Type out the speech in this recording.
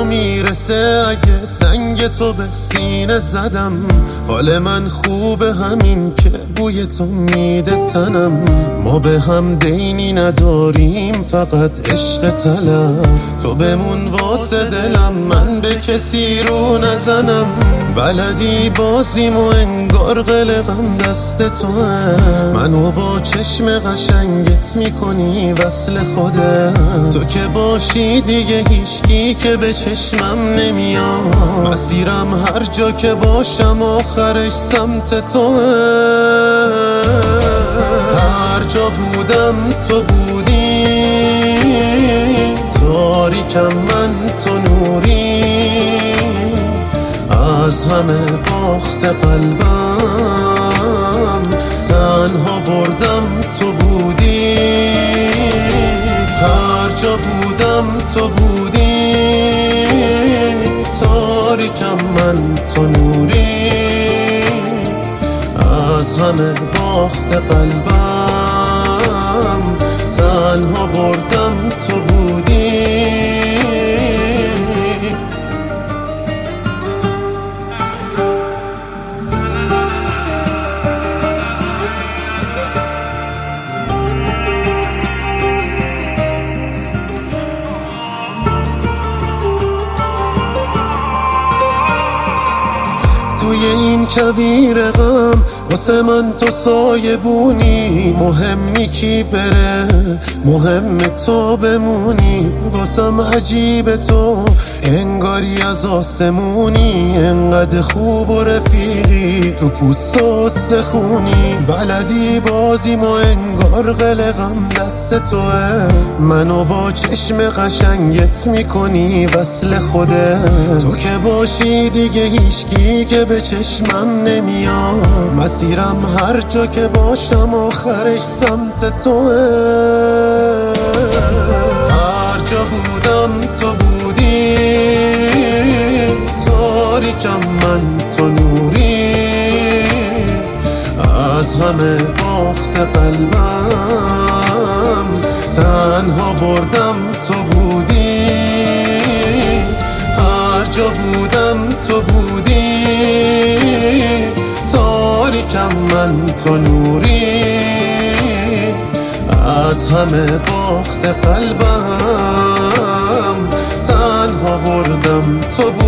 میرسه اگه سنگ تو به سینه زدم. حال من خوبه همین که بوی تو میده تنم. ما به هم دینی نداریم فقط عشق طلب. تو بمون واسه دلم من به کسی رو نزنم. بلدی بازیم و انگار قلقم دست تو هم. منو با چشم قشنگت میکنی وصل خودم. تو که باشی دیگه هیچکی که به چشمم نمیاد. مسیرم هر جا که باشم آخرش سمت تو هم. هر جا بودم تو بودی، تاریکم من تو نوری. از همه باخت قلبم تنها بردم تو بودی. هر جا بودم تو بودی، تاریکم من تو نوری. از همه باخت قلبم تنها بردم تو بودی. توی این کویر غم واسه من تو سایه بونی. مهم نی کی بره، مهم تو بمونی. واسم عجیب تو انگاری از آسمونی. انقدر خوب و رفیقی تو پوست و سخونی. بلدی بازیم و انگار قلقم دست توه. منو با چشم قشنگت میکنی وصل خوده. تو که باشی دیگه هیچکی که به چشمم نمیاد. مسیرم هر جا که باشم آخرش سمت توه. هر جا بودم تو بودی، تاریکم من تو نوری. از همه باخت قلبم تنها بردم تو بودی. هر جا بودم تو بودی، تاریکم من تو نوری. از همه باخت قلبم تنها بردم تو بودی.